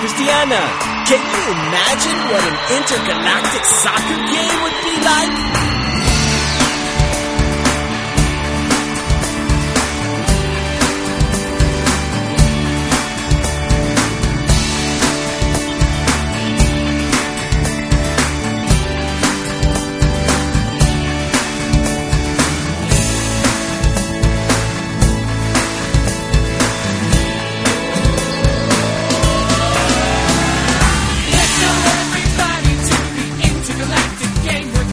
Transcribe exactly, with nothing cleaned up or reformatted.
Christiana, can you imagine what an intergalactic soccer game would be?